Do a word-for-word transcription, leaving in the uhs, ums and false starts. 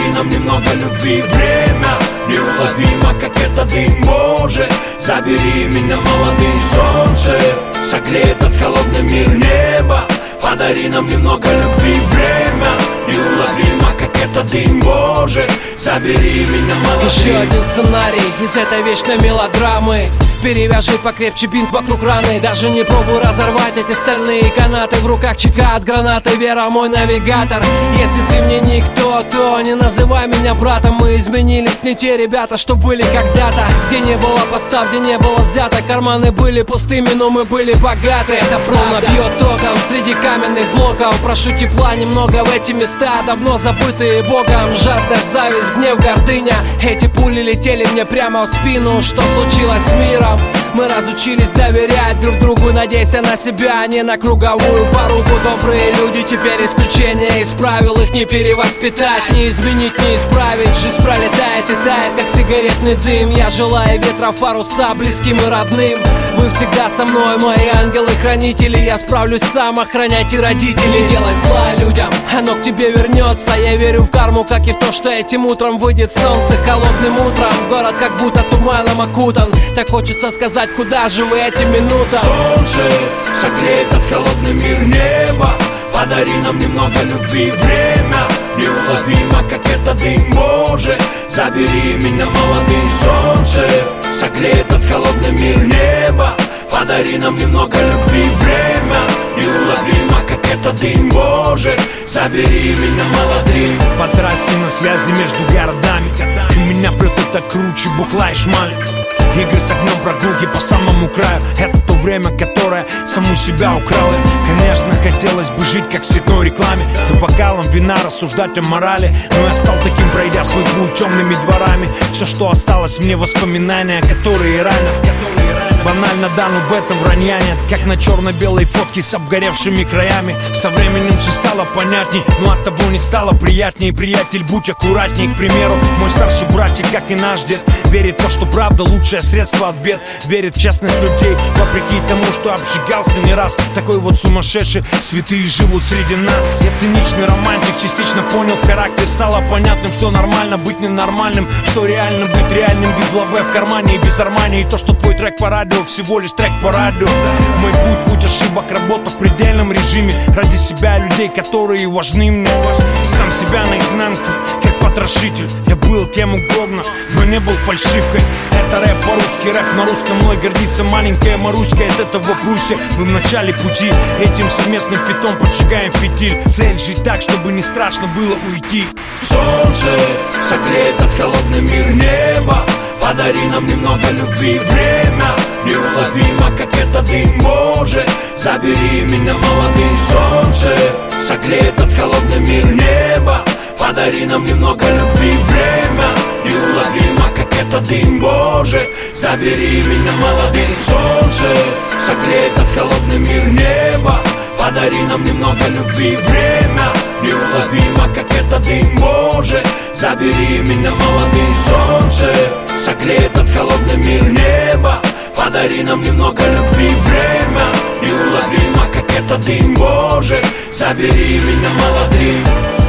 Подари нам немного любви. Время неуловимо, как это дым, Боже. Забери меня молодым. Солнце согреет от холодный мир. Небо, подари нам немного любви. Время неуловимо, как это дым, Боже. Забери меня молодым. Еще один сценарий из этой вечной мелодрамы. Перевяжи покрепче бинт вокруг раны. Даже не пробуй разорвать эти стальные канаты. В руках чека от гранаты, вера мой навигатор. Если ты мне никто, то не называй меня братом. Мы изменились, не те ребята, что были когда-то. Где не было постав, где не было взято. Карманы были пустыми, но мы были богаты. Это словно бьет током среди каменных блоков. Прошу тепла немного в эти места, давно забытые Богом. Жадность, зависть, гнев, гордыня. Эти пули летели мне прямо в спину. Что случилось с миром? Мы разучились доверять друг другу. Надейся на себя, а не на круговую поруку. Добрые люди теперь исключение из правил. Их не перевоспитать, не изменить, не исправить. Жизнь пролетает и тает, как сигаретный дым. Я желаю ветра в паруса близким и родным. Вы всегда со мной, мои ангелы-хранители. Я справлюсь сам, охраняйте родителей. Делай зла людям, оно к тебе вернется. Я верю в карму, как и в то, что этим утром выйдет солнце. Холодным утром город как будто туманом окутан. Так хочется сказать, куда же вы этим минутам. Солнце согреет от холодный мир. Небо, подари нам немного любви. Время неуловимо, как это дым, Боже. Забери меня молодым. Солнце согреет от холодный мир. Небо, подари нам немного любви. Время неуловимо, как это дым, Боже. Забери меня молодым. По трассе на связи между городами. У меня прет это круче бухла и шмаль. Игры с огнем, прогулки по самому краю. Это то время, которое саму себя украло. Конечно, хотелось бы жить, как в цветной рекламе. За бокалом вина рассуждать о морали. Но я стал таким, пройдя свой путь темными дворами. Все, что осталось мне, воспоминания, которые ранят. Банально, да, но в этом вранья нет. Как на черно-белой фотке с обгоревшими краями. Со временем же стало понятней, но от того не стало приятней. Приятель, будь аккуратней, к примеру. Мой старший братик, как и наш дед, верит в то, что правда лучшее средство от бед. Верит в честность людей, вопреки тому, что обжигался не раз. Такой вот сумасшедший, святые живут среди нас. Я циничный романтик, частично понял характер. Стало понятным, что нормально быть ненормальным, что реально быть реальным без лаве в кармане и без армани. И то, что твой трек по радио всего лишь трек по радио. Мой путь, путь ошибок, работа в предельном режиме. Ради себя, людей, которые важны мне. Сам себя наизнанку, как потрошитель. Я был кем угодно, но не был фальшивкой. Это рэп по-русски, рэп на русском. Мной гордится маленькая Маруська. От этого Пруссия, мы в начале пути. Этим совместным фитом поджигаем фитиль. Цель жить так, чтобы не страшно было уйти. Солнце согреет от холодный мир. Небо, подари нам немного любви. Время неуловимо, как это дым, Боже. Забери меня молодым. Солнце согреет от холодный мир. Небо, подари нам немного любви. Время неуловимо, как это дым, Боже. Забери меня молодым. Солнце согреет от холодный мир. Небо, подари нам немного любви. Время неуловимо, как это дым, Боже. Забери меня молодым. Солнце согреет от холодный мир. Небо, подари нам немного любви. Время неуловимо, как это дым, Боже. Забери меня молодым.